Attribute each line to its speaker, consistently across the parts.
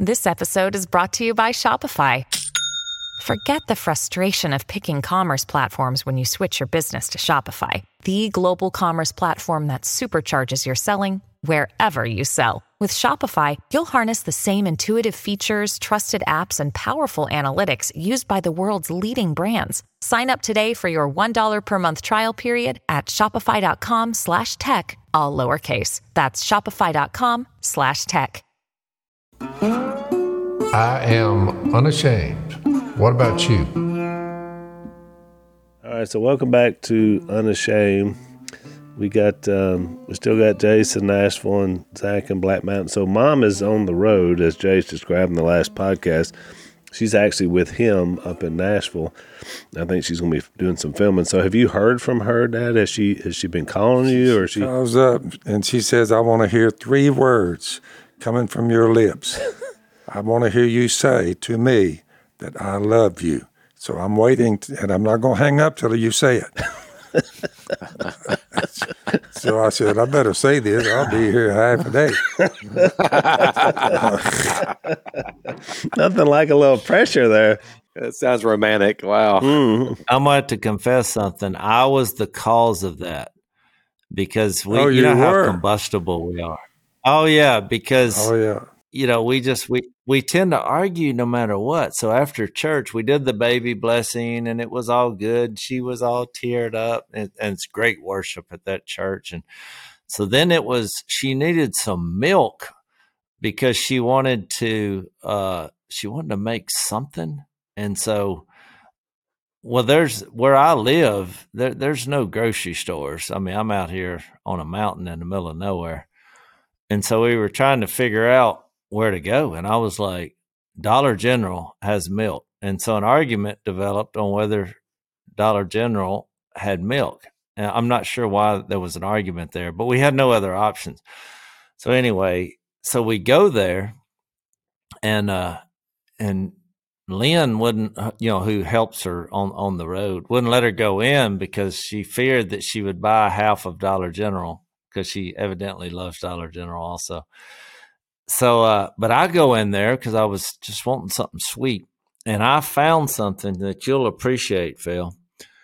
Speaker 1: This episode is brought to you by Shopify. Forget the frustration of picking commerce platforms when you switch your business to Shopify, the global commerce platform that supercharges your selling wherever you sell. With Shopify, you'll harness the same intuitive features, trusted apps, and powerful analytics used by the world's leading brands. Sign up today for your $1 per month trial period at shopify.com/tech, all lowercase. That's shopify.com/tech.
Speaker 2: I am unashamed. What about you?
Speaker 3: All right, so welcome back to Unashamed. We still got Jace in Nashville and Zach in Black Mountain. So Mom is on the road, as Jace described in the last podcast. She's actually with him up in Nashville. I think she's going to be doing some filming. So have you heard from her, Dad? Has she been calling you, or
Speaker 4: she calls up and she says, "I want to hear 3 words coming from your lips. I want to hear you say to me that I love you." So I'm waiting, and I'm not going to hang up till you say it. So I said, I better say this. I'll be here half a day.
Speaker 3: Nothing like a little pressure there.
Speaker 5: That sounds romantic. Wow.
Speaker 6: I'm going to have to confess something. I was the cause of that because you know how combustible we are. Oh, yeah, because you know, we tend to argue no matter what. So after church, we did the baby blessing, and it was all good. She was all teared up, and it's great worship at that church. And so then she needed some milk because she wanted to make something. And so, well, where I live, there's no grocery stores. I mean, I'm out here on a mountain in the middle of nowhere. And so we were trying to figure out where to go. And I was like, Dollar General has milk. And so an argument developed on whether Dollar General had milk. And I'm not sure why there was an argument there, but we had no other options. So anyway, so we go there, and Lynn wouldn't, who helps her on the road, wouldn't let her go in because she feared that she would buy half of Dollar General because she evidently loves Dollar General also. So, but I go in there because I was just wanting something sweet, and I found something that you'll appreciate, Phil.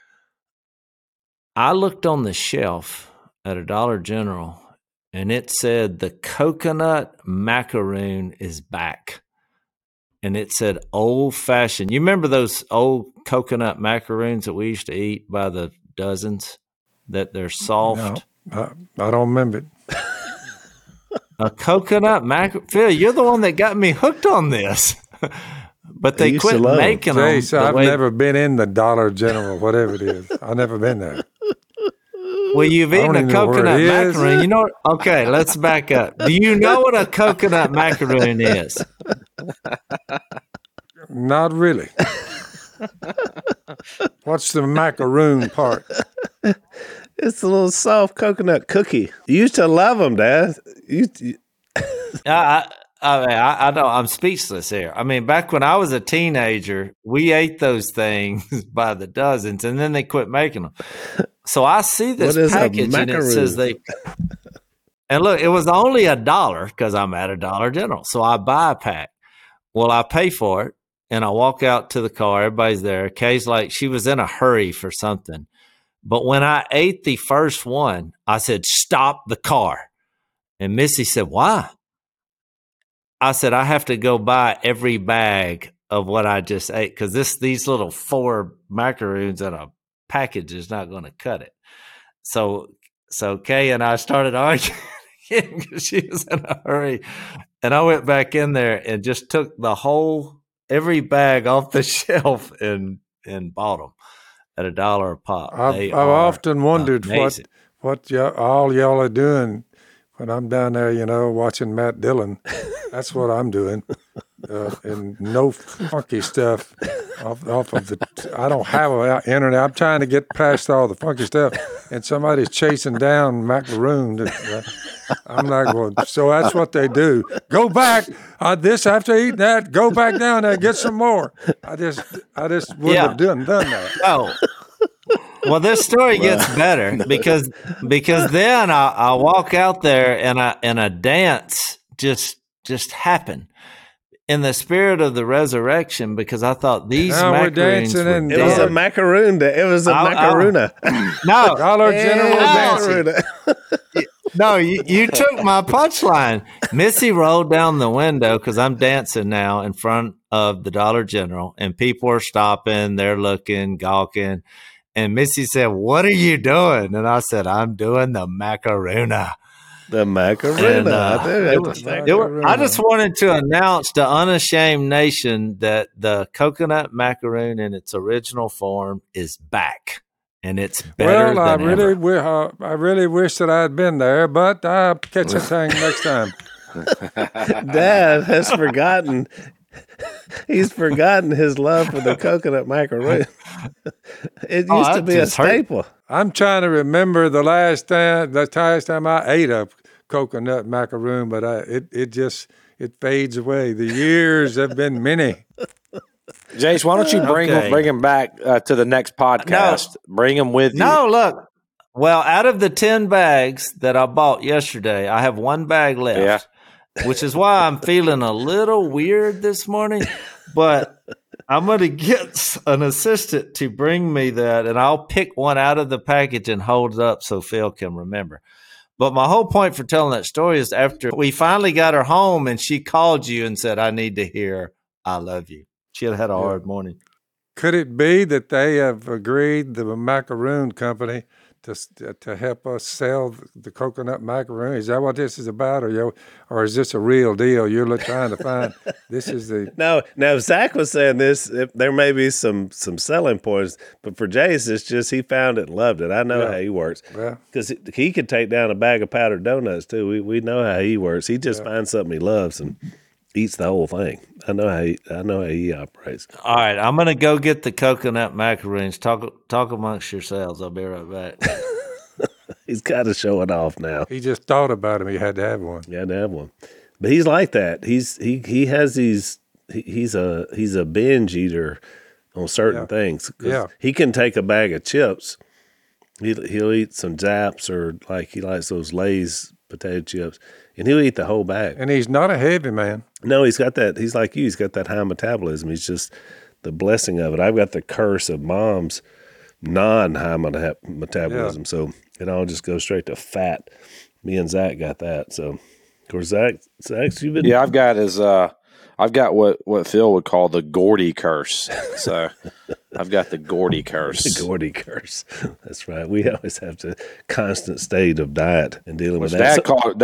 Speaker 6: I looked on the shelf at a Dollar General, and it said the coconut macaroon is back, and it said old-fashioned. You remember those old coconut macaroons that we used to eat by the dozens, that they're soft?
Speaker 4: No, I don't remember it.
Speaker 6: A coconut Phil, you're the one that got me hooked on this. But they quit making them.
Speaker 4: Jace, I've never been in the Dollar General, whatever it is. I've never been there.
Speaker 6: Well, you've eaten a coconut macaroon. You know, okay, let's back up. Do you know what a coconut macaroon is?
Speaker 4: Not really. What's the macaroon part?
Speaker 3: It's a little soft coconut cookie. You used to love them, Dad.
Speaker 6: I know. I'm speechless here. I mean, back when I was a teenager, we ate those things by the dozens, and then they quit making them. So I see this package, and it says and look, it was only $1 because I'm at a Dollar General. So I buy a pack. Well, I pay for it, and I walk out to the car. Everybody's there. Kay's like, she was in a hurry for something. But when I ate the first one, I said, "Stop the car." And Missy said, "Why?" I said, "I have to go buy every bag of what I just ate because these little 4 macaroons in a package is not going to cut it." So Kay and I started arguing because she was in a hurry. And I went back in there and just took every bag off the shelf and bought them at $1 a pop.
Speaker 4: I've often wondered what all y'all are doing when I'm down there, watching Matt Dillon. That's what I'm doing. And no funky stuff off of the. I don't have an internet. I'm trying to get past all the funky stuff, and somebody's chasing down macaroon. I'm not going. So that's what they do. Go back. This after eating that, go back down there, get some more. I just wouldn't have done that.
Speaker 6: Oh. Well, this story gets better because then I walk out there and a dance just happened. in the spirit of the resurrection, because I thought these macaroons were
Speaker 3: it was a macaroon. It was a macarona.
Speaker 6: No,
Speaker 4: Dollar General dancing.
Speaker 6: No, you took my punchline. Missy rolled down the window because I'm dancing now in front of the Dollar General, and people are stopping. They're looking, gawking. And Missy said, "What are you doing?" And I said, "I'm doing the macarona."
Speaker 3: The macarona.
Speaker 6: I just wanted to announce to Unashamed Nation that the coconut macaroon in its original form is back. And it's better than ever.
Speaker 4: I really wish that I had been there, but I'll catch a thing next time.
Speaker 3: Dad has forgotten. He's forgotten his love for the coconut macaroon. It used to be a staple.
Speaker 4: I'm trying to remember the last time I ate a coconut macaroon, but it fades away. The years have been many.
Speaker 5: Jace, why don't you bring him back to the next podcast? No, bring him with you.
Speaker 6: No, look. Well, out of the 10 bags that I bought yesterday, I have 1 bag left, which is why I'm feeling a little weird this morning. But I'm going to get an assistant to bring me that, and I'll pick one out of the package and hold it up so Phil can remember. But my whole point for telling that story is after we finally got her home and she called you and said, "I need to hear I love you." She had a hard morning.
Speaker 4: Could it be that they have agreed, the macaroon company, to help us sell the coconut macaroon? Is that what this is about, or is this a real deal? You're trying to find this is the
Speaker 3: No, Zach was saying this. There may be some selling points, but for Jace, it's just he found it and loved it. I know how he works because he could take down a bag of powdered donuts too. We know how he works. He just finds something he loves and eats the whole thing. I know how he operates.
Speaker 6: All right, I'm gonna go get the coconut macaroons. Talk amongst yourselves. I'll be right back.
Speaker 3: He's got to show it off now.
Speaker 4: He just thought about him. He had to have one.
Speaker 3: He had to have one. But he's like that. He has these. He's a binge eater on certain things.
Speaker 4: Yeah,
Speaker 3: he can take a bag of chips. He'll eat some Zaps, or like he likes those Lay's potato chips, and he'll eat the whole bag.
Speaker 4: And he's not a heavy man.
Speaker 3: No, he's got that. He's like you. He's got that high metabolism. He's just the blessing of it. I've got the curse of Mom's non-high metabolism, so it all just goes straight to fat. Me and Zach got that. So, of course, Zach's you've been.
Speaker 5: Yeah, I've got what Phil would call the Gordy curse. So I've got the Gordy curse.
Speaker 3: The Gordy curse. That's right. We always have to constant state of diet and dealing with that.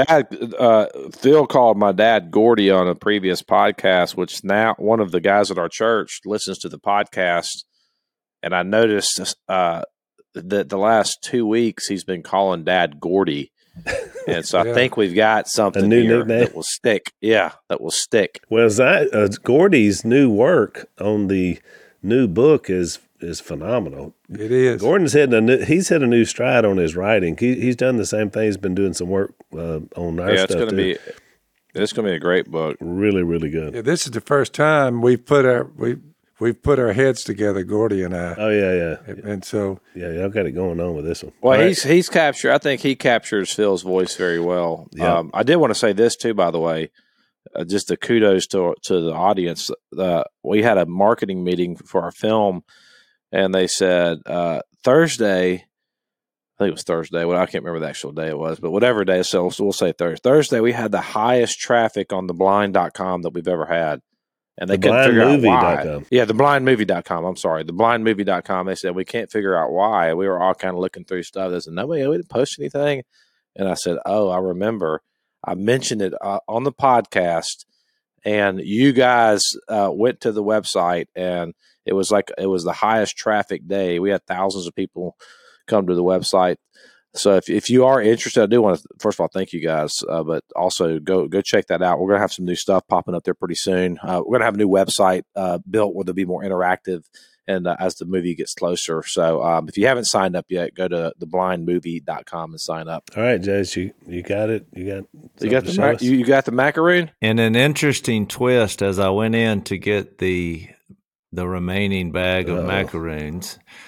Speaker 5: Phil called my dad Gordy on a previous podcast, which now one of the guys at our church listens to the podcast. And I noticed that the last 2 weeks he's been calling Dad Gordy. And so I think we've got something here that will stick. Yeah, that will stick.
Speaker 3: Well, Gordy's new work on the new book is phenomenal.
Speaker 4: It is.
Speaker 3: Gordon's hit a new stride on his writing. He's done the same thing. He's been doing some work on our stuff.
Speaker 5: It's going to be a great book.
Speaker 3: Really, really good.
Speaker 4: Yeah, this is the first time we've put our heads together, Gordy and I.
Speaker 3: Oh yeah.
Speaker 4: And so
Speaker 3: y'all got it going on with this one.
Speaker 5: Well, he's captured. I think he captures Phil's voice very well.
Speaker 3: Yeah.
Speaker 5: I did want to say this too, by the way, just a kudos to the audience. We had a marketing meeting for our film, and they said Thursday. I think it was Thursday. Well, I can't remember the actual day it was, but whatever day. So we'll say Thursday. Thursday, we had the highest traffic on theblind.com that we've ever had. And they couldn't figure out why. Yeah, theblindmovie.com. I'm sorry. Theblindmovie.com. They said, we can't figure out why. We were all kind of looking through stuff. They said, we didn't post anything. And I said, I remember. I mentioned it on the podcast. And you guys went to the website, and it was the highest traffic day. We had thousands of people come to the website. So if you are interested, I do want to, first of all, thank you guys, but also go check that out. We're going to have some new stuff popping up there pretty soon. We're going to have a new website built where they'll be more interactive and as the movie gets closer. So if you haven't signed up yet, go to theblindmovie.com and sign up.
Speaker 3: All right, Jace, you got it. You
Speaker 5: got the macaroon?
Speaker 6: And an interesting twist as I went in to get the remaining bag of macaroons.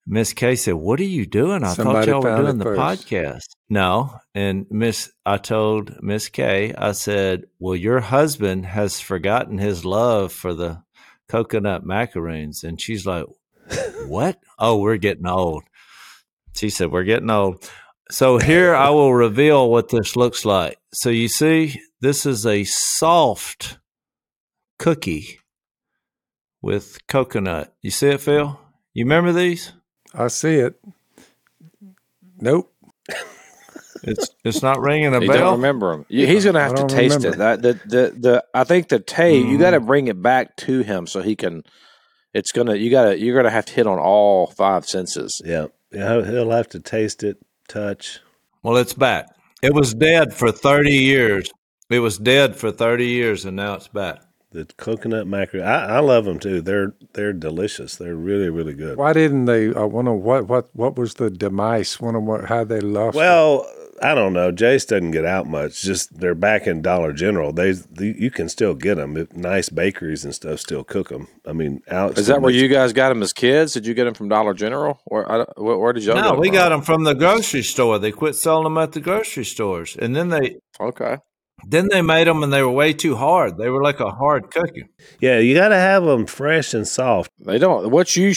Speaker 6: Miss Kay said, "What are you doing? I thought y'all were doing the podcast." No. And I told Miss Kay, I said, "Well, your husband has forgotten his love for the coconut macaroons." And she's like, "What?" "Oh, we're getting old." She said, "We're getting old." So here I will reveal what this looks like. So you see, this is a soft cookie with coconut. You see it, Phil? You remember these?
Speaker 4: I see it. Nope.
Speaker 6: It's not ringing a bell.
Speaker 5: You don't remember them. He's going to have to taste it. I think the taste. You got to bring it back to him so he can. You're gonna have to hit on all 5 senses.
Speaker 3: Yeah. He'll have to taste it, touch.
Speaker 6: Well, it's back. It was dead for 30 years. It was dead for 30 years, and now it's back.
Speaker 3: The coconut macaroon. I love them too. They're delicious. They're really, really good.
Speaker 4: Why didn't they? I wonder what was the demise? Wonder how they lost.
Speaker 3: Well, I don't know. Jace doesn't get out much. Just they're back in Dollar General. You can still get them. Nice bakeries and stuff still cook them. I mean, Alex.
Speaker 5: Is that where you guys got them as kids? Did you get them from Dollar General, or where did y'all?
Speaker 6: No, we got them from the grocery store. They quit selling them at the grocery stores, and then they Then they made them, and they were way too hard. They were like a hard cookie.
Speaker 3: Yeah, you got to have them fresh and soft.
Speaker 5: They don't. What you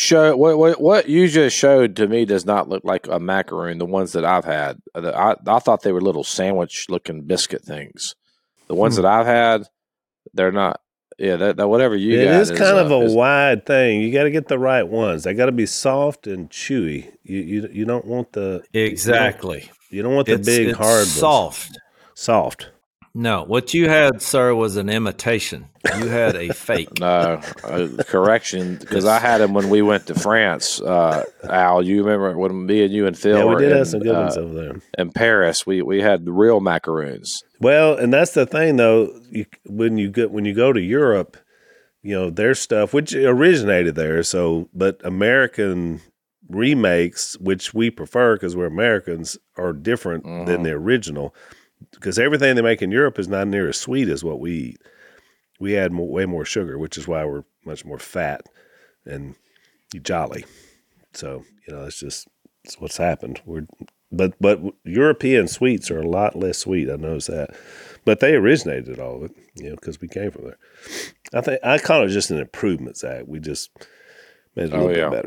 Speaker 5: just showed to me does not look like a macaroon. The ones that I've had, I thought they were little sandwich-looking biscuit things. The ones that I've had, they're not. Yeah, that whatever you got.
Speaker 3: It is kind of a wide thing. You got to get the right ones. They got to be soft and chewy. You don't want the
Speaker 6: exactly.
Speaker 3: You don't want the big hard
Speaker 6: soft.
Speaker 3: Ones. Soft.
Speaker 6: No, what you had, sir, was an imitation. You had a fake.
Speaker 5: No, correction, because I had them when we went to France. Al, you remember when me and you and Phil?
Speaker 3: Yeah, we did have some good ones over there.
Speaker 5: In Paris, we had the real macaroons.
Speaker 3: Well, and that's the thing, though. When you go to Europe, their stuff, which originated there. So, but American remakes, which we prefer because we're Americans, are different than the original. Because everything they make in Europe is not near as sweet as what we eat. We add way more sugar, which is why we're much more fat and jolly. So, it's what's happened. But European sweets are a lot less sweet. I noticed that. But they originated all of it, because we came from there. I call it just an improvement, Zach. We just made it a little bit better.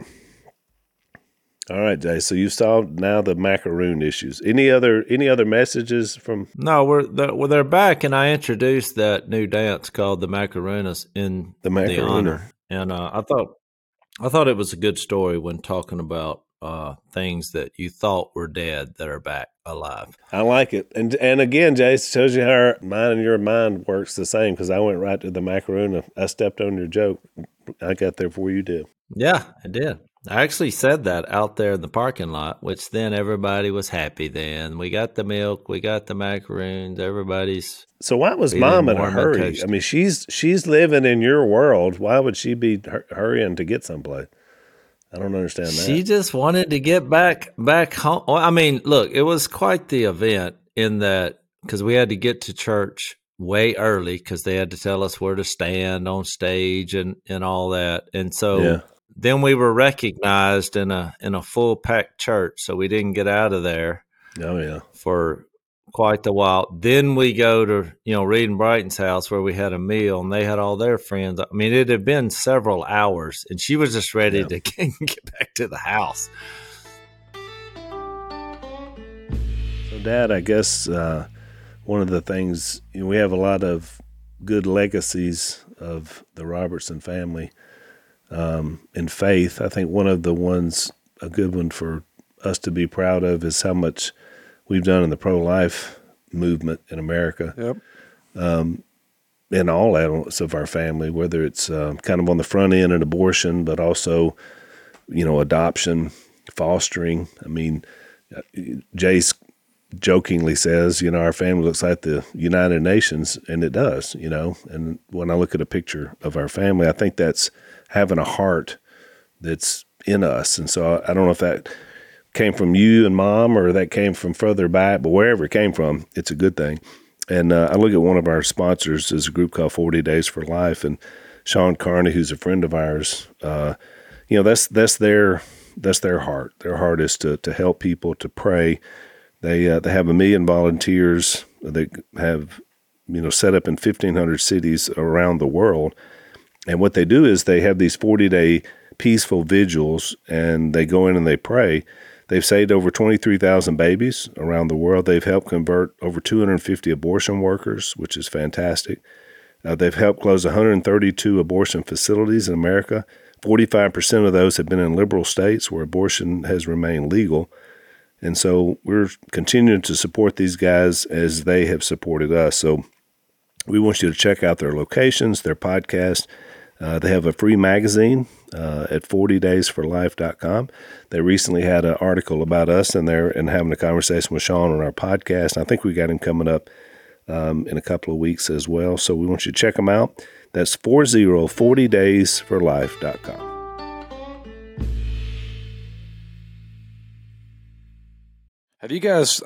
Speaker 3: All right, Jay. So you solved now the macaroon issues. Any other messages from?
Speaker 6: No, they're back, and I introduced that new dance called the Macaronas in the honor, and I thought it was a good story when talking about things that you thought were dead that are back alive.
Speaker 3: I like it, and again, Jay, it shows you how mine and your mind works the same because I went right to the macarona. I stepped on your joke. I got there before you did.
Speaker 6: Yeah, I did. I actually said that out there in the parking lot, which then everybody was happy then. We got the milk, we got the macaroons, everybody's...
Speaker 3: So why was Mom in a hurry? I mean, she's living in your world. Why would she be hurrying to get someplace? I don't understand that.
Speaker 6: She just wanted to get back home. I mean, look, it was quite the event in that, because we had to get to church way early because they had to tell us where to stand on stage and all that. And so... Yeah. Then we were recognized in a full packed church, so we didn't get out of there.
Speaker 3: Oh yeah,
Speaker 6: for quite a while. Then we go to Reed and Brighton's house where we had a meal, and they had all their friends. I mean, it had been several hours, and she was just ready to get back to the house.
Speaker 3: So, Dad, I guess one of the things we have a lot of good legacies of the Robertson family. In faith, I think one of the ones, a good one for us to be proud of is how much we've done in the pro-life movement in America.
Speaker 4: Yep.
Speaker 3: In all elements of our family, whether it's kind of on the front end in abortion, but also, adoption, fostering. I mean, Jace jokingly says, our family looks like the United Nations, and it does, And when I look at a picture of our family, I think that's having a heart that's in us. And so I don't know if that came from you and Mom or that came from further back, but wherever it came from, it's a good thing. And I look at one of our sponsors is a group called 40 Days for Life, and Sean Carney, who's a friend of ours, that's their that's their heart. Their heart is to help people, to pray. They have 1 million volunteers. They have set up in 1,500 cities around the world. And what they do is they have these 40-day peaceful vigils, and they go in and they pray. They've saved over 23,000 babies around the world. They've helped convert over 250 abortion workers, which is fantastic. They've helped close 132 abortion facilities in America. 45% of those have been in liberal states where abortion has remained legal. And so we're continuing to support these guys as they have supported us. So we want you to check out their locations, their podcast. They have a free magazine at 40daysforlife.com. They recently had an article about us and having a conversation with Sean on our podcast. I think we got him coming up in a couple of weeks as well. So we want you to check them out. That's 40daysforlife.com.
Speaker 5: Have you guys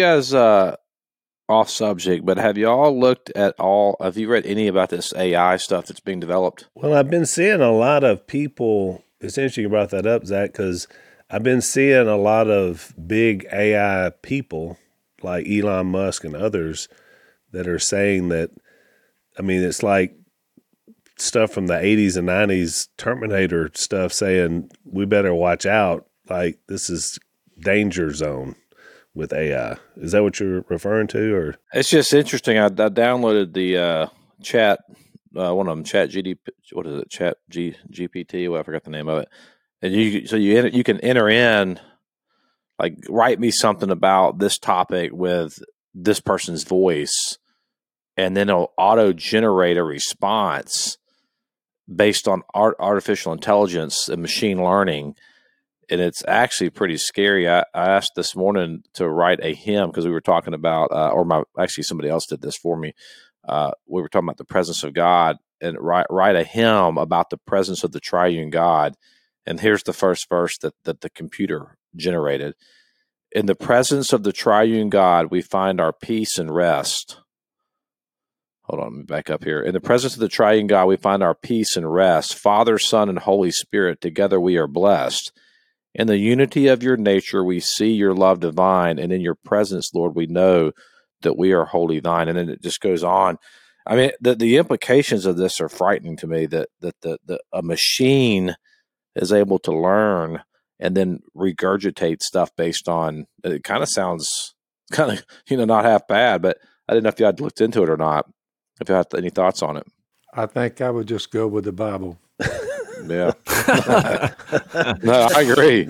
Speaker 5: off subject, but have you read any about this AI stuff that's being developed?
Speaker 3: Well, I've been seeing a lot of people. It's interesting you brought that up, Zach, because I've been seeing a lot of big AI people like Elon Musk and others that are saying that, it's like stuff from the 80s and 90s Terminator stuff saying we better watch out. Like this is danger zone with AI. Is that what you're referring to? Or
Speaker 5: it's just interesting. I downloaded the chat, one of them, Chat GDP. What is it? Chat GPT. Well, I forgot the name of it. And you can enter in, like, write me something about this topic with this person's voice, and then it'll auto generate a response based on artificial intelligence and machine learning. And it's actually pretty scary. I asked this morning to write a hymn because we were talking about, somebody else did this for me. We were talking about the presence of God, and write a hymn about the presence of the triune God. And here's the first verse that the computer generated. In the presence of the triune God, we find our peace and rest. Hold on, let me back up here. In the presence of the triune God, we find our peace and rest. Father, Son, and Holy Spirit, together we are blessed. In the unity of your nature, we see your love divine, and in your presence, Lord, we know that we are wholly thine. And then it just goes on. The implications of this are frightening to me, that a machine is able to learn and then regurgitate stuff based on, it kind of sounds not half bad, but I didn't know if you had looked into it or not, if you had any thoughts on it.
Speaker 4: I think I would just go with the Bible.
Speaker 5: Yeah. No, I agree.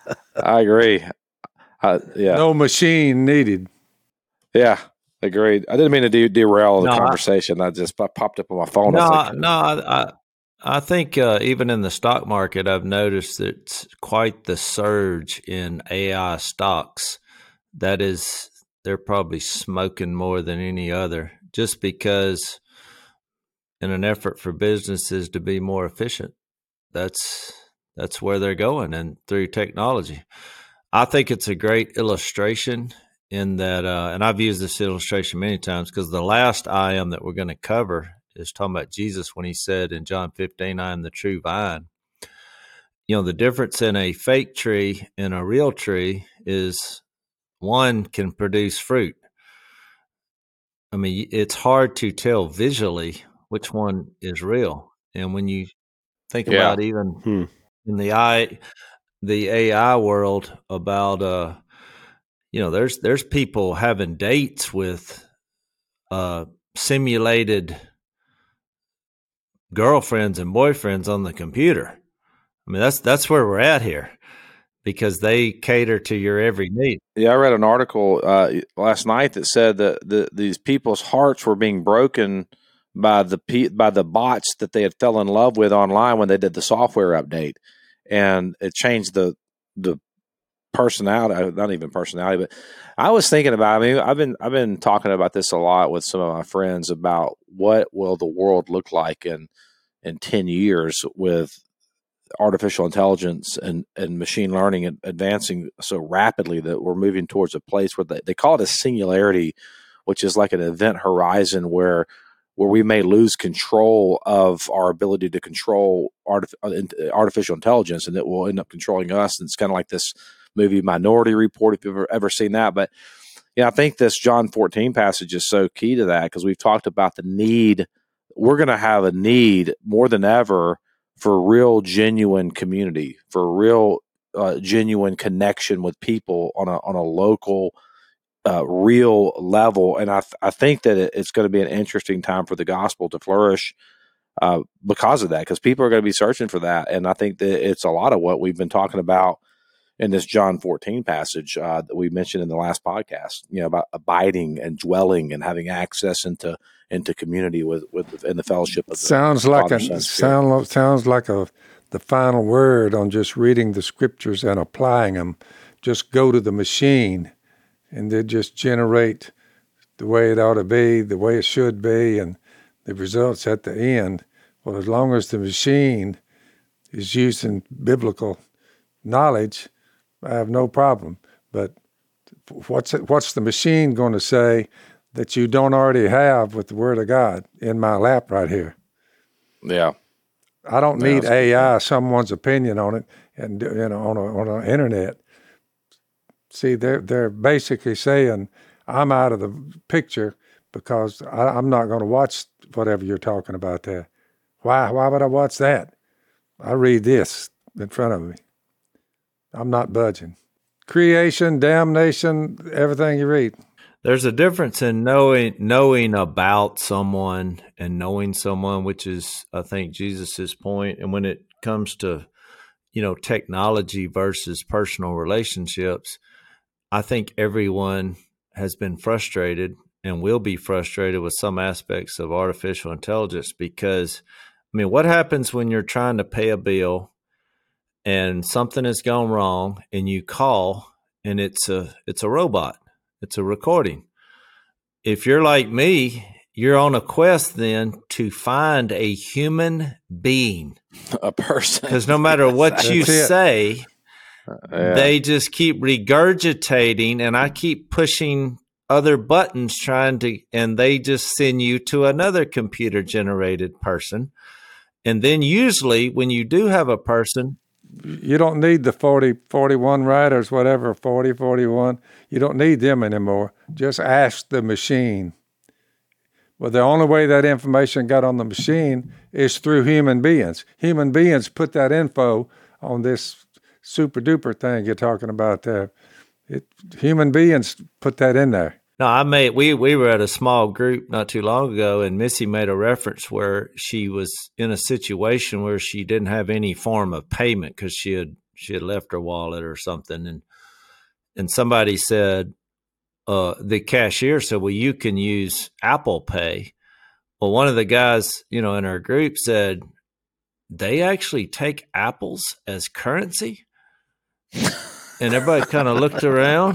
Speaker 5: Yeah.
Speaker 4: No machine needed.
Speaker 5: Yeah, agreed. I didn't mean to derail the conversation. That just popped up on my phone.
Speaker 6: I think even in the stock market, I've noticed it's quite the surge in AI stocks. That is, they're probably smoking more than any other, just because in an effort for businesses to be more efficient, that's where they're going, and through technology. I think it's a great illustration in that, and I've used this illustration many times, because the last I am that we're going to cover is talking about Jesus when he said in John 15, I am the true vine. The difference in a fake tree and a real tree is one can produce fruit. It's hard to tell visually which one is real. And when you think about even in the AI world about, there's people having dates with simulated girlfriends and boyfriends on the computer. That's where we're at here, because they cater to your every need.
Speaker 5: Yeah, I read an article last night that said that these people's hearts were being broken by the bots that they had fell in love with online when they did the software update, and it changed the personality. Not even personality, but I was thinking about. I've been talking about this a lot with some of my friends about what will the world look like in 10 years with artificial intelligence and machine learning advancing so rapidly that we're moving towards a place where they call it a singularity, which is like an event horizon where where we may lose control of our ability to control artificial intelligence, and it will end up controlling us. And it's kind of like this movie Minority Report, if you've ever seen that. But I think this John 14 passage is so key to that, because we've talked about the need. We're going to have a need more than ever for real, genuine community, for real, genuine connection with people on a local, real level. And I think that it's going to be an interesting time for the gospel to flourish because of that, because people are going to be searching for that. And I think that it's a lot of what we've been talking about in this John 14 passage that we mentioned in the last podcast, about abiding and dwelling and having access into community with in the fellowship of
Speaker 4: sounds like the final word on just reading the scriptures and applying them. Just go to the machine and they just generate the way it ought to be, the way it should be, and the results at the end. Well, as long as the machine is using biblical knowledge, I have no problem. But what's the machine going to say that you don't already have with the Word of God in my lap right here?
Speaker 5: Yeah.
Speaker 4: I don't need AI, someone's opinion on it, and on the internet. See, they're basically saying I'm out of the picture because I'm not going to watch whatever you're talking about there. Why would I watch that? I read this in front of me. I'm not budging. Creation, damnation, everything you read.
Speaker 6: There's a difference in knowing about someone and knowing someone, which is, I think, Jesus's point. And when it comes to, technology versus personal relationships, I think everyone has been frustrated and will be frustrated with some aspects of artificial intelligence, because, what happens when you're trying to pay a bill and something has gone wrong and you call and it's a robot, it's a recording. If you're like me, you're on a quest then to find a human being,
Speaker 5: a person,
Speaker 6: because no matter what you say, they just keep regurgitating, and I keep pushing other buttons and they just send you to another computer generated person. And then usually when you do have a person,
Speaker 4: you don't need the 40, 41 writers, whatever, 40, 41. You don't need them anymore. Just ask the machine. Well, the only way that information got on the machine is through human beings. Human beings put that info on this super duper thing you're talking about there. Human beings put that in there.
Speaker 6: No, we were at a small group not too long ago, and Missy made a reference where she was in a situation where she didn't have any form of payment because she had left her wallet or something, and somebody said, the cashier said, "Well, you can use Apple Pay." Well, one of the guys, in our group said, "They actually take apples as currency?" And everybody kind of looked around.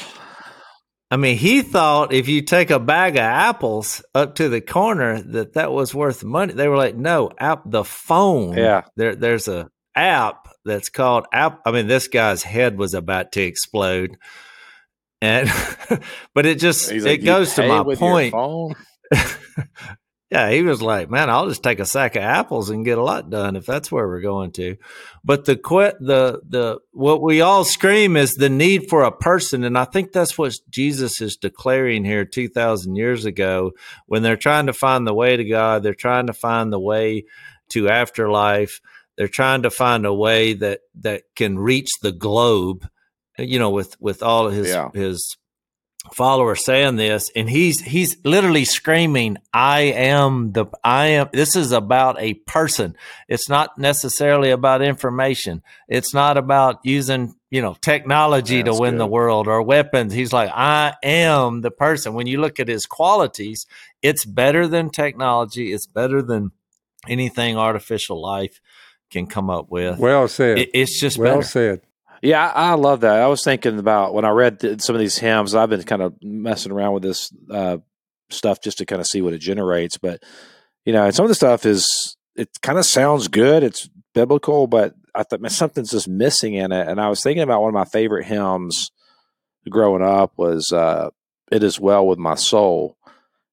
Speaker 6: He thought if you take a bag of apples up to the corner that was worth money. They were like, no, the phone.
Speaker 5: Yeah.
Speaker 6: There's a app that's called app. This guy's head was about to explode. And, but it goes to my point. Yeah, he was like, man, I'll just take a sack of apples and get a lot done if that's where we're going to. But what we all scream is the need for a person. And I think that's what Jesus is declaring here 2,000 years ago when they're trying to find the way to God. They're trying to find the way to afterlife. They're trying to find a way that can reach the globe, with all of his followers saying this, and he's literally screaming, I am. This is about a person. It's not necessarily about information. It's not about using technology to win the world or weapons. He's like, I am the person. When you look at his qualities, it's better than technology. It's better than anything artificial life can come up with.
Speaker 4: Well said.
Speaker 6: It's just
Speaker 4: well
Speaker 6: better.
Speaker 4: said.
Speaker 5: Yeah, I love that. I was thinking about when I read some of these hymns, I've been kind of messing around with this stuff just to kind of see what it generates. But, and some of the stuff it kind of sounds good. It's biblical, but I thought something's just missing in it. And I was thinking about one of my favorite hymns growing up was It Is Well With My Soul.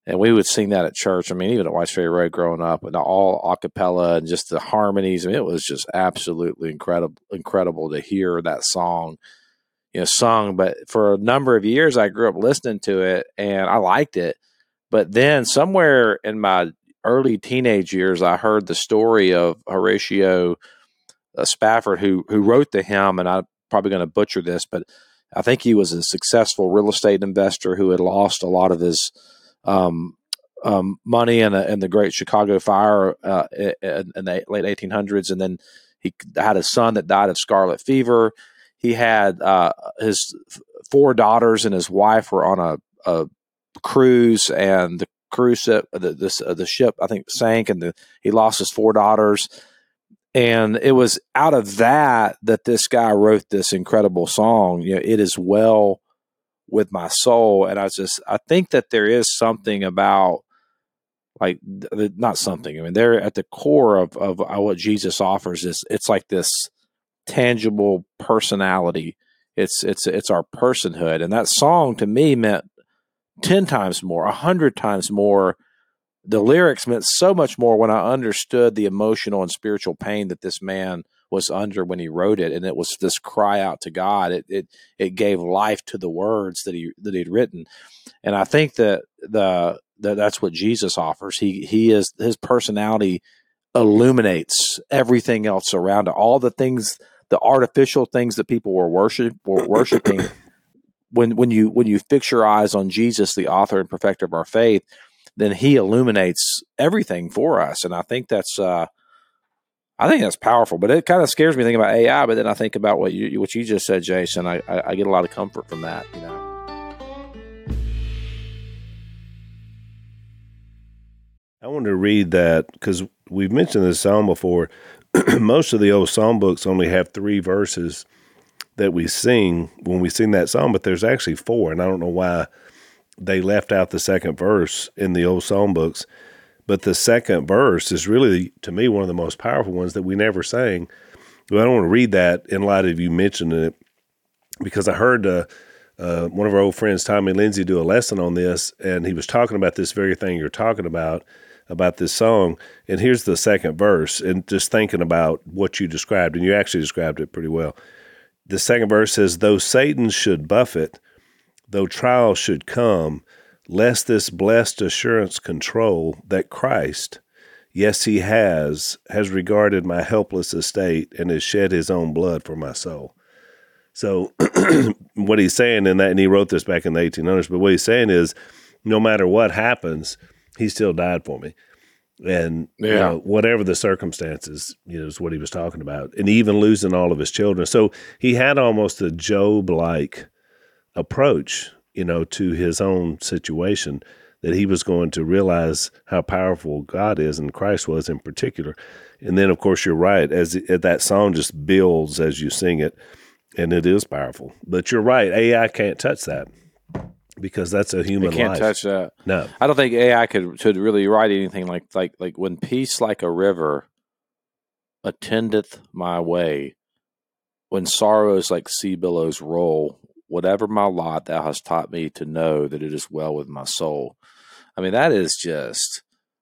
Speaker 5: And we would sing that at church. I mean, even at Whites Ferry Road growing up, and all a cappella and just the harmonies. I mean, it was just absolutely incredible to hear that song, sung. But for a number of years, I grew up listening to it, and I liked it. But then somewhere in my early teenage years, I heard the story of Horatio Spafford, who wrote the hymn, and I'm probably going to butcher this, but I think he was a successful real estate investor who had lost a lot of his money in the Great Chicago Fire in the late 1800s, and then he had a son that died of scarlet fever. He had his 4 daughters and his wife were on a cruise, and the cruise ship, the ship, I think, sank, and he lost his 4 daughters. And it was out of that this guy wrote this incredible song, It Is Well With My Soul. And I think that there is something about, like, not something. I mean, they're at the core of what Jesus offers is it's like this tangible personality. It's our personhood. And that song to me meant 10 times more, 100 times more. The lyrics meant so much more when I understood the emotional and spiritual pain that this man was under when he wrote it. And it was this cry out to God. It gave life to the words that he'd written. And I think that that's what Jesus offers. His personality illuminates everything else around it. All the things, the artificial things that people were worshiping. When you fix your eyes on Jesus, the author and perfecter of our faith, then he illuminates everything for us. And I think that's powerful, but it kind of scares me thinking about AI. But then I think about what you just said, Jason. I get a lot of comfort from that,
Speaker 3: I want to read that because we've mentioned this song before. Most of the old songbooks only have 3 verses that we sing when we sing that song, but there's actually 4, and I don't know why they left out the second verse in the old songbooks. But the second verse is really, to me, one of the most powerful ones that we never sang. Well, I don't want to read that in light of you mentioning it, because I heard one of our old friends, Tommy Lindsay, do a lesson on this, and he was talking about this very thing you're talking about this song. And here's the second verse, and just thinking about what you described, and you actually described it pretty well. The second verse says, "Though Satan should buffet, though trials should come, lest this blessed assurance control that Christ, yes, he has regarded my helpless estate and has shed his own blood for my soul." So what he's saying in that, and he wrote this back in the 1800s, but what he's saying is, no matter what happens, he still died for me. And whatever the circumstances, is what he was talking about. And even losing all of his children. So he had almost a Job-like approach, to his own situation, that he was going to realize how powerful God is and Christ was in particular. And then, of course, you're right, as that song just builds as you sing it, and it is powerful. But you're right, AI can't touch that because that's a human life.
Speaker 5: It can't touch that.
Speaker 3: No.
Speaker 5: I don't think AI could really write anything like when peace like a river attendeth my way, when sorrows like sea billows roll, whatever my lot, thou hast taught me to know that it is well with my soul. I mean, that is just,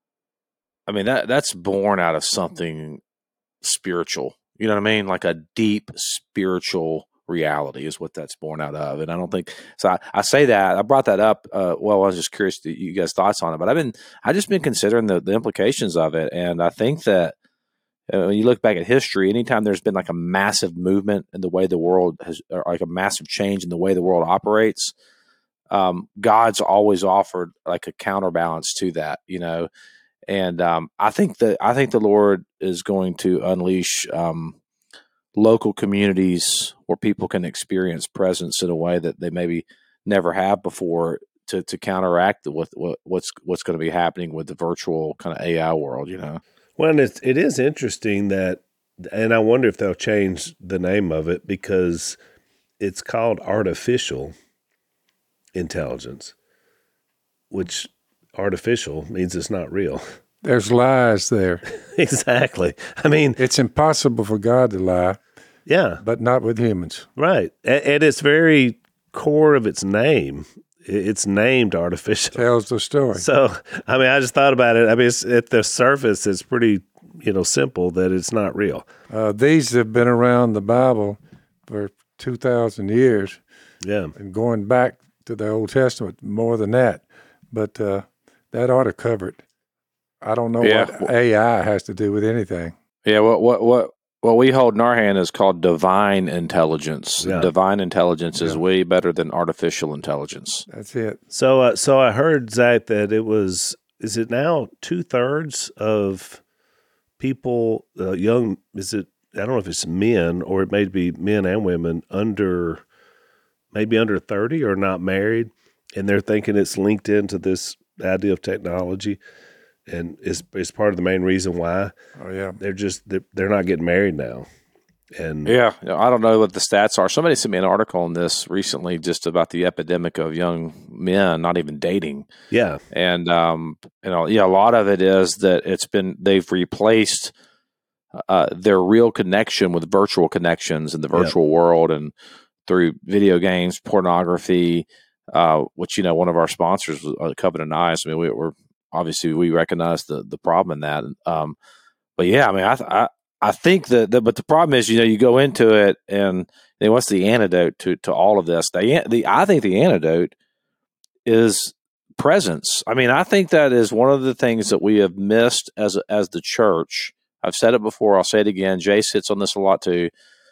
Speaker 5: that's born out of something spiritual. You know what I mean? Like a deep spiritual reality is what that's born out of. And I don't think, so I say that, I brought that up. I was just curious to you guys' thoughts on it, but I've just been considering the implications of it. And I think that when you look back at history, anytime there's been like a massive movement in the way the world has, or like a massive change in the way the world operates, God's always offered like a counterbalance to that, And I think the Lord is going to unleash local communities where people can experience presence in a way that they maybe never have before to counteract what's going to be happening with the virtual kind of AI world,
Speaker 3: Well, it is interesting that, and I wonder if they'll change the name of it, because it's called artificial intelligence, which artificial means it's not real.
Speaker 4: There's lies there.
Speaker 3: Exactly. I mean,
Speaker 4: it's impossible for God to lie.
Speaker 3: Yeah.
Speaker 4: But not with humans.
Speaker 3: Right. At its very core of its name, it's named artificial.
Speaker 4: Tells the story.
Speaker 3: So, I mean, I just thought about it. I mean, at the surface, it's pretty, simple that it's not real.
Speaker 4: These have been around the Bible for 2,000 years.
Speaker 3: Yeah.
Speaker 4: And going back to the Old Testament, more than that. But that ought to cover it. I don't know what AI has to do with anything.
Speaker 5: Yeah, what we hold in our hand is called divine intelligence. Yeah. Divine intelligence is way better than artificial intelligence.
Speaker 4: That's it.
Speaker 3: So I heard, Zach, that is it now 2/3 of people, I don't know if it's men or it may be men and women maybe under 30 or not married, and they're thinking it's linked into this idea of technology. And it's part of the main reason why.
Speaker 4: Oh yeah,
Speaker 3: they're not getting married now. And
Speaker 5: I don't know what the stats are. Somebody sent me an article on this recently, just about the epidemic of young men not even dating.
Speaker 3: Yeah,
Speaker 5: and a lot of it is that they've replaced their real connection with virtual connections in the virtual world, and through video games, pornography, which one of our sponsors was Covenant Eyes. I mean, we're obviously, we recognize the problem in that. But yeah, I mean, I think but the problem is, you go into it and what's the antidote to all of this? I think the antidote is presence. I mean, I think that is one of the things that we have missed as the church. I've said it before. I'll say it again. Jace hits on this a lot too.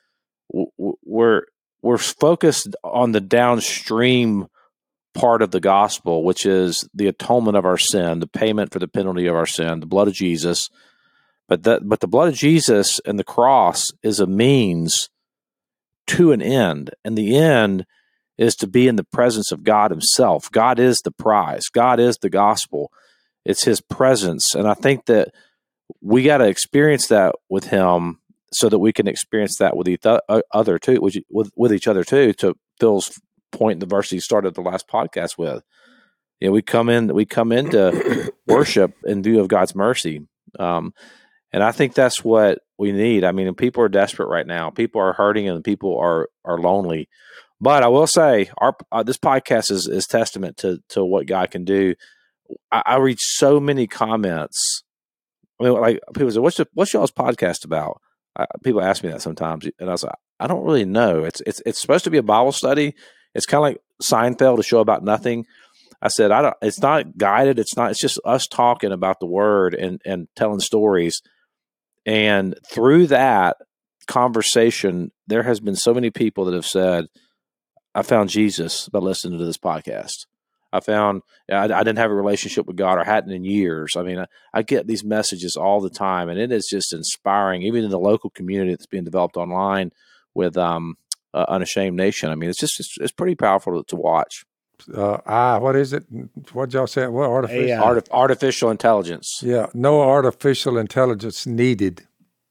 Speaker 5: We're focused on the downstream part of the gospel, which is the atonement of our sin, the payment for the penalty of our sin, the blood of Jesus. But the blood of Jesus and the cross is a means to an end, and the end is to be in the presence of God himself. God is the prize. God is the gospel. It's his presence, and I think that we got to experience that with him so that we can experience that with each other too, with each other too. To Phil's point, the verse he started the last podcast with, we come into worship in view of God's mercy, and I think that's what we need. I mean, people are desperate right now. People are hurting, and people are lonely. But I will say, this podcast is testament to what God can do. I read so many comments. I mean, like people say, "What's y'all's podcast about?" People ask me that sometimes, and I was like, "I don't really know. It's supposed to be a Bible study. It's kind of like Seinfeld, a show about nothing." I said, it's not guided. It's just us talking about the word and telling stories. And through that conversation, there has been so many people that have said, I found Jesus by listening to this podcast. I didn't have a relationship with God or hadn't in years. I mean, I get these messages all the time, and it is just inspiring, even in the local community that's being developed online with Unashamed Nation. I mean, it's pretty powerful to watch.
Speaker 4: What is it? What y'all say? What artificial?
Speaker 5: Artificial intelligence.
Speaker 4: Yeah, no artificial intelligence needed.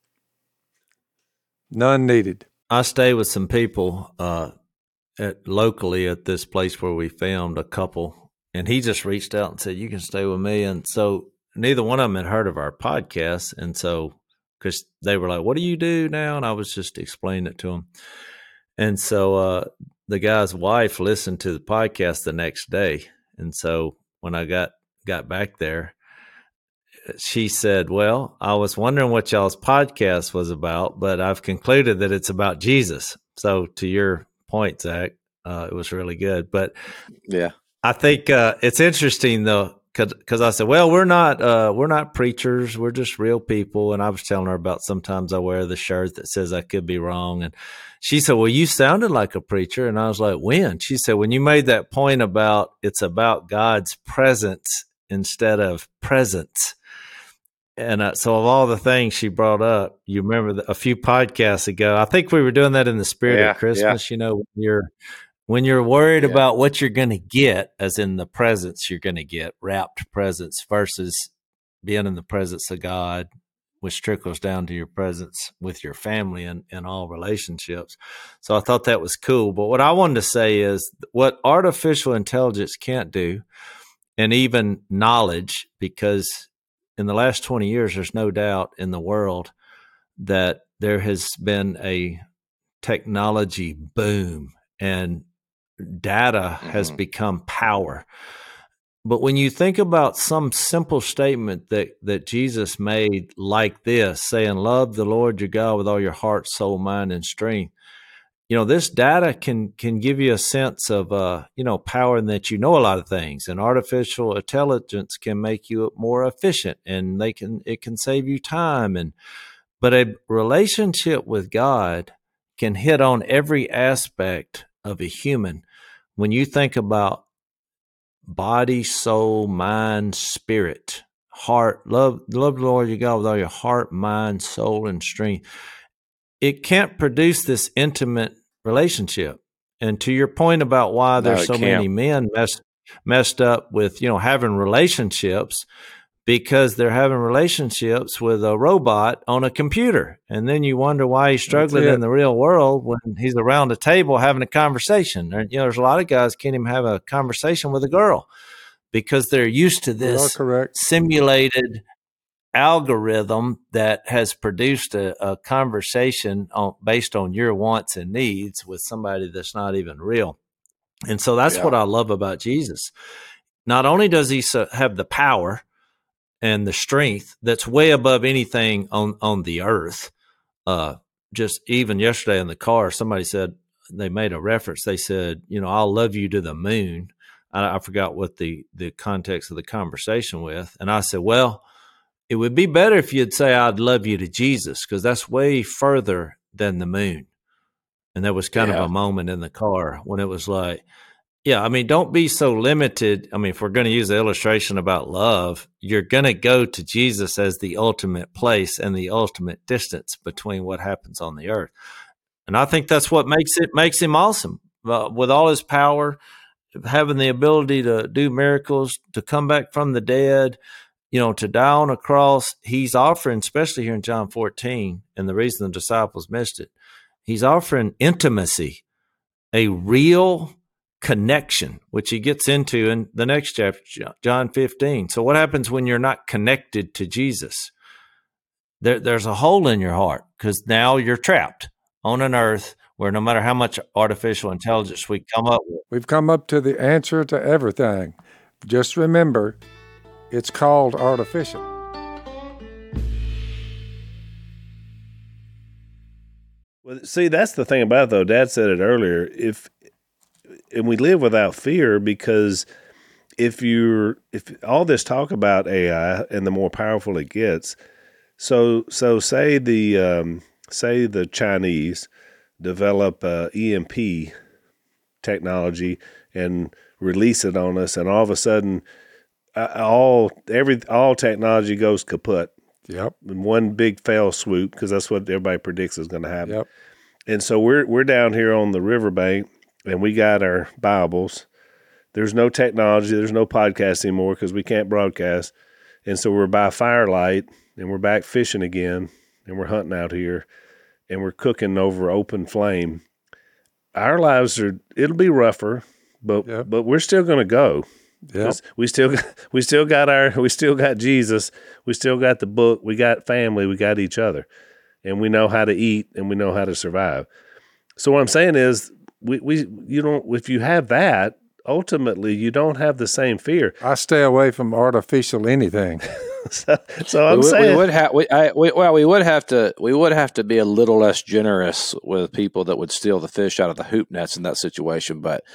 Speaker 4: None needed.
Speaker 6: I stay with some people locally at this place where we filmed, a couple, and he just reached out and said, "You can stay with me." And so neither one of them had heard of our podcast, and so because they were like, "What do you do now?" And I was just explaining it to them, and so the guy's wife listened to the podcast the next day. And so when I got back there, she said, "Well, I was wondering what y'all's podcast was about, but I've concluded that it's about Jesus." So to your point, Zach, it was really good. But
Speaker 5: yeah,
Speaker 6: I think it's interesting though, because I said, "Well, we're not preachers. We're just real people." And I was telling her about sometimes I wear the shirt that says I could be wrong. And she said, "Well, you sounded like a preacher." And I was like, "When?" She said, "When you made that point about it's about God's presence instead of presence." And so of all the things she brought up, you remember a few podcasts ago, I think we were doing that in the spirit of Christmas, when you're worried about what you're going to get, as in the presence you're going to get, wrapped presence, versus being in the presence of God, which trickles down to your presence with your family and all relationships. So I thought that was cool. But what I wanted to say is what artificial intelligence can't do, and even knowledge, because in the last 20 years, there's no doubt in the world that there has been a technology boom, and data has become power. But when you think about some simple statement that Jesus made like this, saying, love the Lord your God with all your heart, soul, mind, and strength, this data can give you a sense of, power, and that a lot of things. And artificial intelligence can make you more efficient, and it can save you time. But a relationship with God can hit on every aspect of a human. When you think about body, soul, mind, spirit, heart, love the Lord your God with all your heart, mind, soul, and strength, it can't produce this intimate relationship. And to your point about why there's so many men messed up with, having relationships, because they're having relationships with a robot on a computer. And then you wonder why he's struggling in the real world when he's around a table having a conversation. There's a lot of guys can't even have a conversation with a girl because they're used to this simulated algorithm that has produced a conversation based on your wants and needs with somebody that's not even real. And so that's what I love about Jesus. Not only does he have the power and the strength that's way above anything on the earth. Just even yesterday in the car, somebody said, they made a reference. They said, I'll love you to the moon. I forgot what the context of the conversation with. And I said, well, it would be better if you'd say, I'd love you to Jesus, because that's way further than the moon. And there was kind of a moment in the car when it was like, don't be so limited. If we're going to use the illustration about love, you're going to go to Jesus as the ultimate place and the ultimate distance between what happens on the earth. And I think that's what makes him awesome. With all his power, having the ability to do miracles, to come back from the dead, to die on a cross, he's offering, especially here in John 14, and the reason the disciples missed it, he's offering intimacy, a real connection, which he gets into in the next chapter, John 15. So what happens when you're not connected to Jesus? There's a hole in your heart, because now you're trapped on an earth where no matter how much artificial intelligence we come up with.
Speaker 4: We've come up to the answer to everything. Just remember, it's called artificial.
Speaker 3: Well, see, that's the thing about it, though. Dad said it earlier. And we live without fear, because if all this talk about AI and the more powerful it gets, so say the Chinese develop EMP technology and release it on us, and all of a sudden all technology goes kaput.
Speaker 4: Yep.
Speaker 3: In one big fail swoop, because that's what everybody predicts is going to happen.
Speaker 4: Yep.
Speaker 3: And so we're down here on the riverbank, and we got our Bibles. There's no technology. There's no podcast anymore because we can't broadcast. And so we're by firelight, and we're back fishing again, and we're hunting out here, and we're cooking over open flame. Our lives it'll be rougher, but we're still going to go.
Speaker 4: Yep.
Speaker 3: We still got Jesus. We still got the book. We got family. We got each other, and we know how to eat, and we know how to survive. So what I'm saying is, if you have that, ultimately you don't have the same fear.
Speaker 4: I stay away from artificial anything.
Speaker 3: so I'm saying
Speaker 5: we would have to be a little less generous with people that would steal the fish out of the hoop nets in that situation. But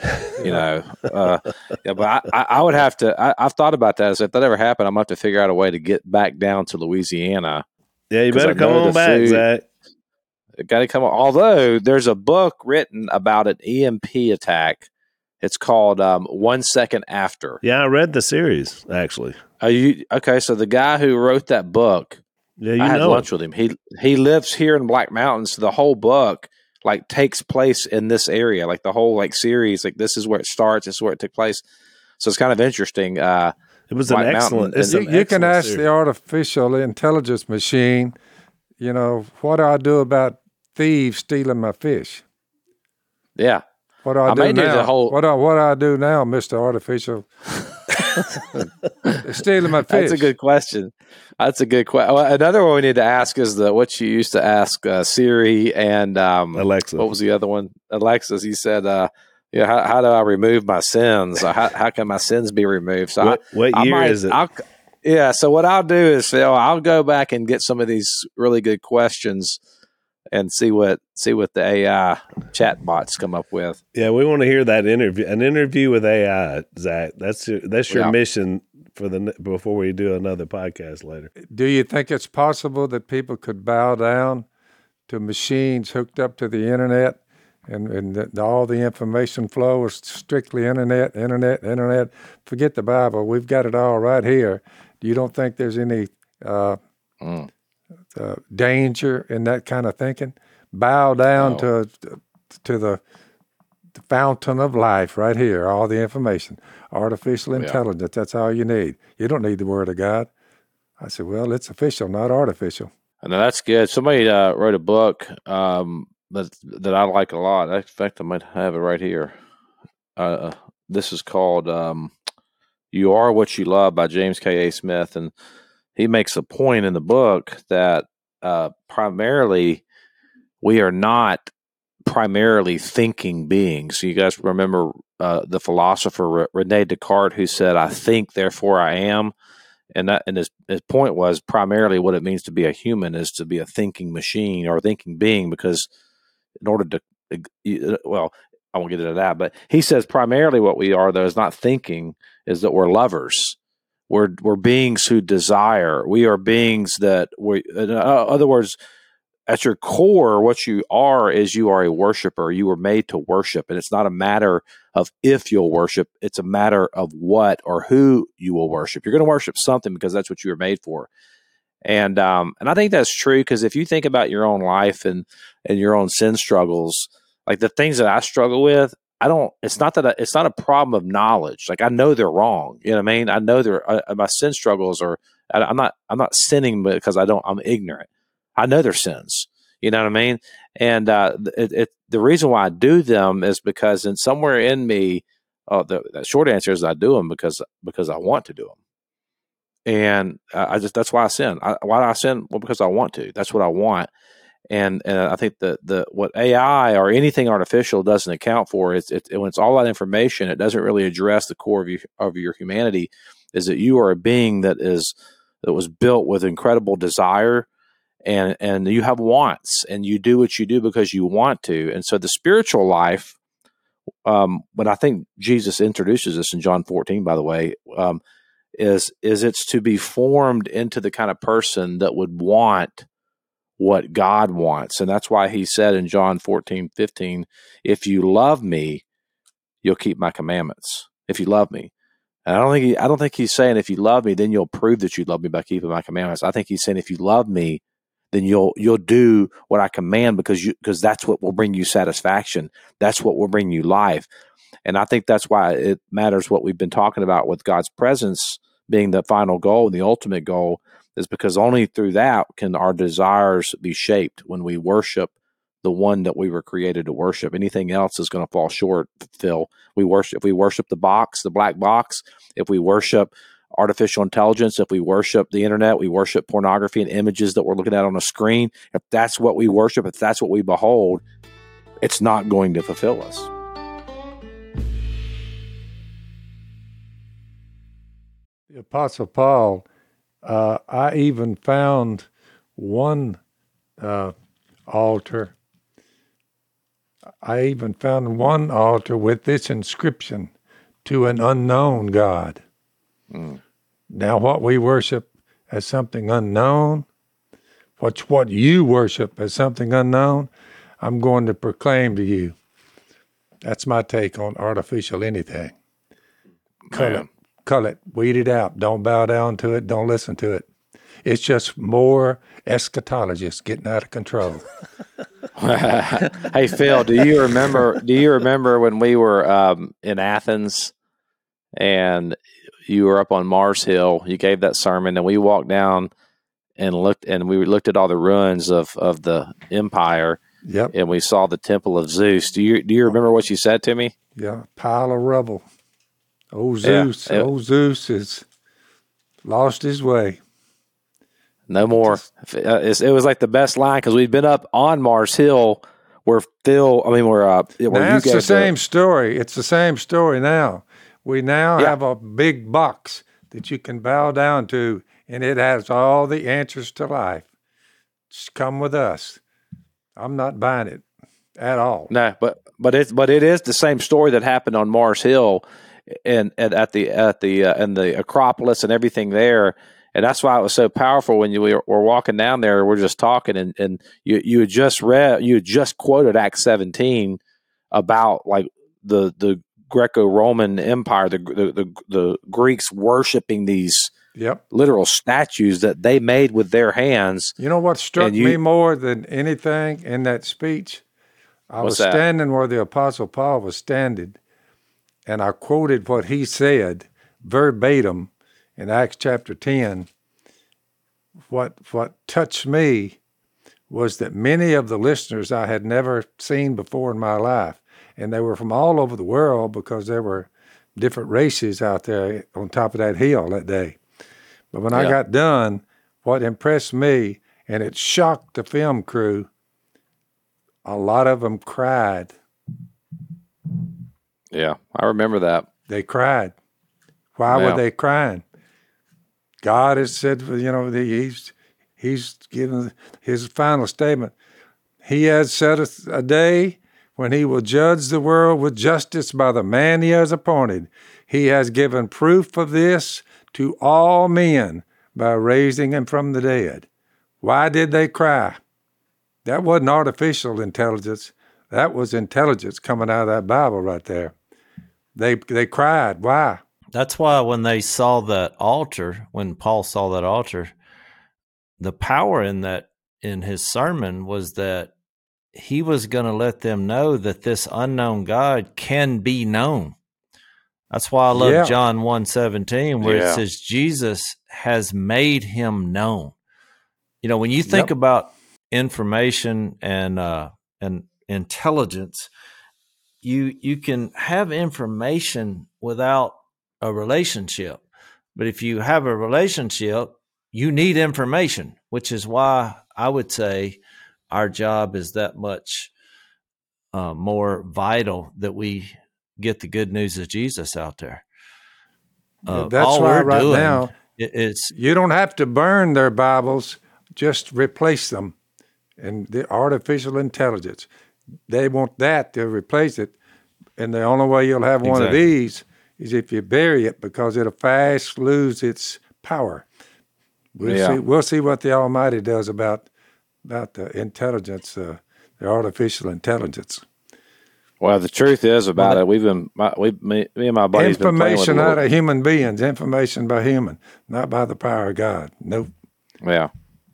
Speaker 5: but I would have to. I've thought about that. So if that ever happened, I'm gonna have to figure out a way to get back down to Louisiana.
Speaker 3: Yeah, you better come on back, Zach.
Speaker 5: Got to come on. Although there's a book written about an EMP attack. It's called 1 Second After.
Speaker 3: Yeah, I read the series, actually.
Speaker 5: Okay? So the guy who wrote that book, I had lunch with him. He lives here in Black Mountains. So the whole book takes place in this area. The whole series, this is where it starts. This is where it took place. So it's kind of interesting.
Speaker 3: It was an excellent.
Speaker 4: You can ask the artificial intelligence machine, what do I do about thieves stealing my fish?
Speaker 5: Yeah.
Speaker 4: What do I do now? What do I do now, Mr. Artificial? Stealing my fish.
Speaker 5: That's a good question. Another one we need to ask is what you used to ask Siri and
Speaker 3: Alexa.
Speaker 5: What was the other one? Alexa. He said, Yeah, how do I remove my sins? How can my sins be removed? So
Speaker 3: what year is it?
Speaker 5: So what I'll do is, Phil, I'll go back and get some of these really good questions and see what the AI chatbots come up with.
Speaker 3: Yeah, we want to hear that interview. An interview with AI, Zach. That's your mission before we do another podcast later.
Speaker 4: Do you think it's possible that people could bow down to machines hooked up to the internet, and all the information flow is strictly internet? Forget the Bible. We've got it all right here. You don't think there's any danger in that kind of thinking? Bow down to the fountain of life right here, all the information. Artificial intelligence, that's all you need. You don't need the Word of God. I said, well, it's official, not artificial.
Speaker 5: No, that's good. Somebody wrote a book that I like a lot. In fact, I might have it right here. This is called You Are What You Love by James K.A. Smith. And he makes a point in the book that primarily we are not primarily thinking beings. So you guys remember the philosopher Rene Descartes, who said, "I think, therefore I am." And his point was primarily what it means to be a human is to be a thinking machine or a thinking being, because in order to, I won't get into that, but he says primarily what we are, though, is not thinking, is that we're lovers. We're beings who desire. We are beings that in other words, at your core, what you are is you are a worshiper. You were made to worship, and it's not a matter of if you'll worship. It's a matter of what or who you will worship. You're going to worship something because that's what you were made for. And I think that's true, because if you think about your own life and your own sin struggles, like the things that I struggle with, it's not a problem of knowledge. Like, I know they're wrong. You know what I mean? I know my sin struggles I'm not sinning because I'm ignorant. I know they're sins. You know what I mean? And the reason why I do them is because somewhere in me, the short answer is I do them because I want to do them. And that's why I sin. Why do I sin? Well, because I want to. That's what I want. And I think what AI or anything artificial doesn't account for is when it's all that information, it doesn't really address the core of your humanity. Is that you are a being that was built with incredible desire. And you have wants, and you do what you do because you want to. And so the spiritual life, when I think Jesus introduces this in John 14, by the way, is it's to be formed into the kind of person that would want what God wants. And that's why he said in John 14:15, if you love me, you'll keep my commandments. If you love me. And I don't think he's saying if you love me, then you'll prove that you love me by keeping my commandments. I think he's saying if you love me, then you'll do what I command because that's what will bring you satisfaction. That's what will bring you life. And I think that's why it matters what we've been talking about with God's presence being the final goal and the ultimate goal, is because only through that can our desires be shaped when we worship the one that we were created to worship. Anything else is going to fall short, Phil. If we worship the black box, if we worship artificial intelligence, if we worship the internet, we worship pornography and images that we're looking at on a screen, if that's what we worship, if that's what we behold, it's not going to fulfill us.
Speaker 4: The Apostle Paul, I even found one altar. I even found one altar with this inscription, to an unknown God. Now, what we worship as something unknown, what you worship as something unknown, I'm going to proclaim to you. That's my take on artificial anything. Cull it, weed it out. Don't bow down to it. Don't listen to it. It's just more eschatologists getting out of control.
Speaker 5: Hey, Phil, do you remember when we were in Athens and you were up on Mars Hill? You gave that sermon, and we walked down and we looked at all the ruins of the empire.
Speaker 4: Yep.
Speaker 5: And we saw the temple of Zeus. Do you remember what you said to me?
Speaker 4: Yeah, pile of rubble. Zeus has lost his way.
Speaker 5: No more. It was like the best line, because we'd been up on Mars Hill we're still. I mean,
Speaker 4: now it's the same story. It's the same story now. We now have a big box that you can bow down to, and it has all the answers to life. Just come with us. I'm not buying it at all.
Speaker 5: No, but it is the same story that happened on Mars Hill, and at the Acropolis and everything there. And that's why it was so powerful when we were walking down there. We're just talking, and you had just quoted Acts 17 about like the Greco-Roman Empire, the Greeks worshiping these literal statues that they made with their hands.
Speaker 4: You know what struck me more than anything in that speech? I was standing where the Apostle Paul was standing, and I quoted what he said verbatim in Acts chapter 10. What touched me was that many of the listeners I had never seen before in my life, and they were from all over the world because there were different races out there on top of that hill that day. But when I got done, what impressed me, and it shocked the film crew, a lot of them cried.
Speaker 5: Yeah, I remember that.
Speaker 4: They cried. Why were they crying? God has said, he's given his final statement. He has set a day when he will judge the world with justice by the man he has appointed. He has given proof of this to all men by raising him from the dead. Why did they cry? That wasn't artificial intelligence. That was intelligence coming out of that Bible right there. They cried. Why?
Speaker 6: That's why when they saw that altar, when Paul saw that altar, the power in his sermon was that he was going to let them know that this unknown God can be known. That's why I love John 1:17, where it says Jesus has made him known. You know, when you think about information and intelligence, you can have information without a relationship. But if you have a relationship, you need information, which is why I would say our job is that much more vital, that we get the good news of Jesus out there.
Speaker 4: That's why right now it's you don't have to burn their Bibles, just replace them. And the artificial intelligence, they want that to replace it. And the only way you'll have one of these is if you bury it, because it'll fast lose its power. We'll see what the Almighty does about the intelligence, the artificial intelligence.
Speaker 5: Well, the truth is about it. Me and my buddies been playing with
Speaker 4: information out of human beings, information by human, not by the power of God. Nope.
Speaker 5: Yeah.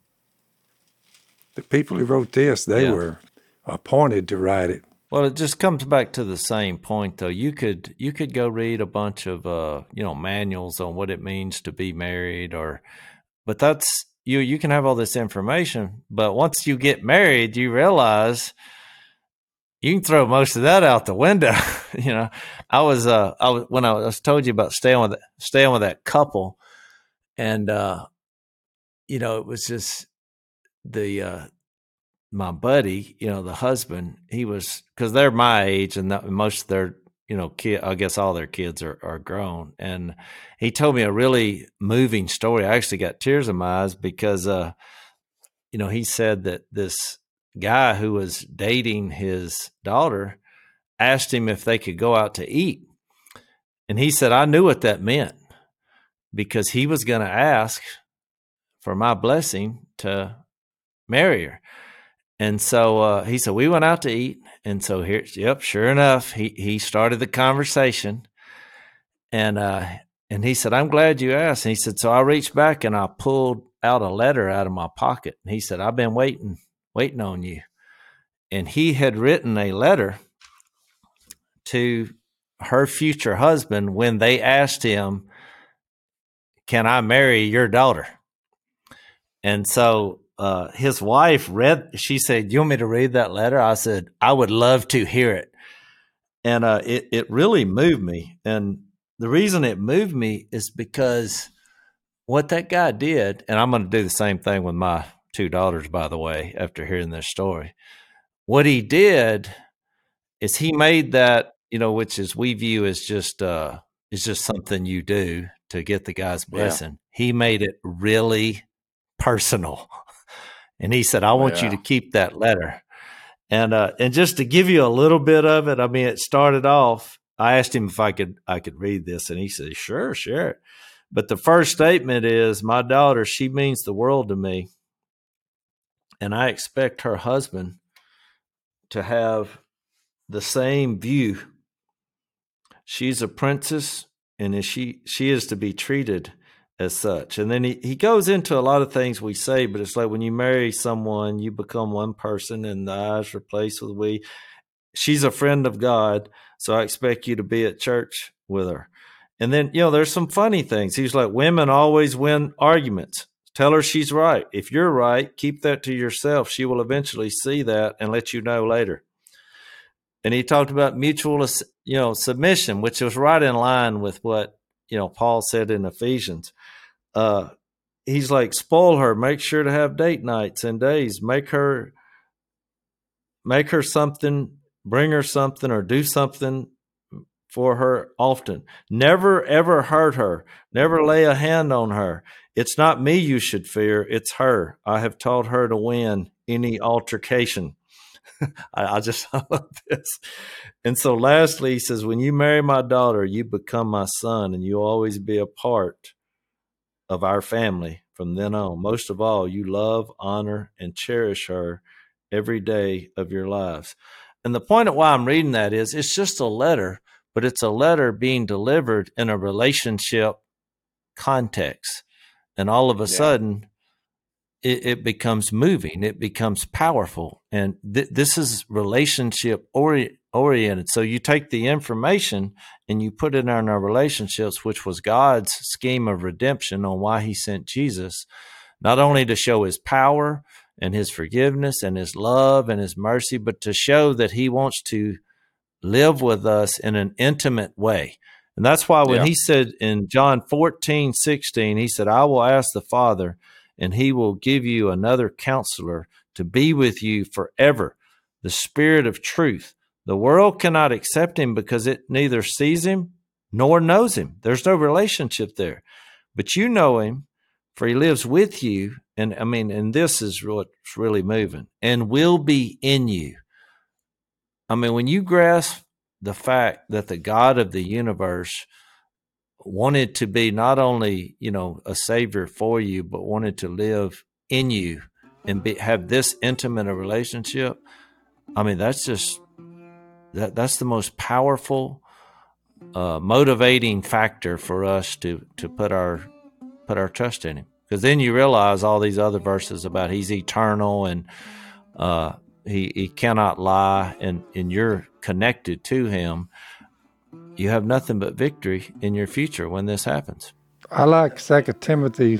Speaker 4: The people who wrote this, they were appointed to write it.
Speaker 6: Well, it just comes back to the same point, though. You could go read a bunch of manuals on what it means to be married, but that's you can have all this information, but once you get married, you realize you can throw most of that out the window. I was when I was told you about staying with that couple, and it was just my buddy, the husband, he was, because they're my age and most of their, I guess all their kids are grown. And he told me a really moving story. I actually got tears in my eyes because, he said that this guy who was dating his daughter asked him if they could go out to eat. And he said, I knew what that meant, because he was going to ask for my blessing to marry her. And so he said, we went out to eat. And so sure enough, he started the conversation. And he said, I'm glad you asked. And he said, so I reached back and I pulled out a letter out of my pocket. And he said, I've been waiting on you. And he had written a letter to her future husband when they asked him, can I marry your daughter? And so his wife she said, you want me to read that letter? I said, I would love to hear it. And it really moved me. And the reason it moved me is because what that guy did, and I'm going to do the same thing with my two daughters, by the way, after hearing this story. what he did is he made that, which is we view as just something you do to get the guy's blessing. Yeah. He made it really personal. And he said, I want you to keep that letter. And just to give you a little bit of it, I mean, it started off, I asked him if I could read this, and he said, sure. But the first statement is, my daughter, she means the world to me. And I expect her husband to have the same view. She's a princess, and she is to be treated as such. And then he goes into a lot of things we say, but it's like when you marry someone, you become one person and the I's replaced with we. She's a friend of God, so I expect you to be at church with her. And then, there's some funny things. He's like, women always win arguments. Tell her she's right. If you're right, keep that to yourself. She will eventually see that and let you know later. And he talked about mutual, submission, which was right in line with what, Paul said in Ephesians. He's like, spoil her, make sure to have date nights and days, make her something, bring her something, or do something for her often. Never, ever hurt her. Never lay a hand on her. It's not me you should fear. It's her. I have taught her to win any altercation. I just love this. And so lastly, he says, when you marry my daughter, you become my son, and you'll always be a part of our family from then on. Most of all, you love, honor, and cherish her every day of your lives. And the point of why I'm reading that is it's just a letter, but it's a letter being delivered in a relationship context. And all of a sudden, it becomes moving. It becomes powerful. And this is relationship oriented. So you take the information and you put it in our relationships, which was God's scheme of redemption on why he sent Jesus, not only to show his power and his forgiveness and his love and his mercy, but to show that he wants to live with us in an intimate way. And that's why when he said in John 14:16, he said, I will ask the Father, and he will give you another counselor to be with you forever, the Spirit of truth. The world cannot accept him because it neither sees him nor knows him. There's no relationship there. But you know him, for he lives with you. And I mean, and this is what's really moving, and will be in you. I mean, when you grasp the fact that the God of the universe wanted to be not only, a savior for you, but wanted to live in you and have this intimate a relationship. I mean, that's just, that's the most powerful, motivating factor for us to put our trust in him. Because then you realize all these other verses about he's eternal and, he cannot lie, and you're connected to him. You have nothing but victory in your future when this happens.
Speaker 4: I like 2 Timothy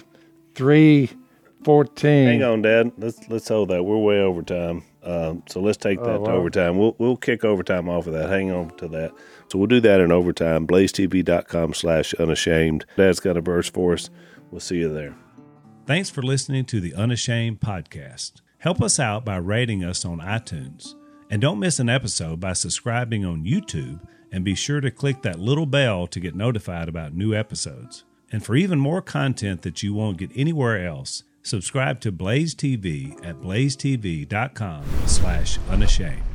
Speaker 4: 3:14.
Speaker 3: Hang on, Dad. Let's hold that. We're way over time. So let's take that to overtime. We'll kick overtime off of that. Hang on to that. So we'll do that in overtime. blazetv.com/unashamed. Dad's got a verse for us. We'll see you there.
Speaker 7: Thanks for listening to the Unashamed podcast. Help us out by rating us on iTunes. And don't miss an episode by subscribing on YouTube, and be sure to click that little bell to get notified about new episodes. And for even more content that you won't get anywhere else, subscribe to Blaze TV at blazetv.com/unashamed.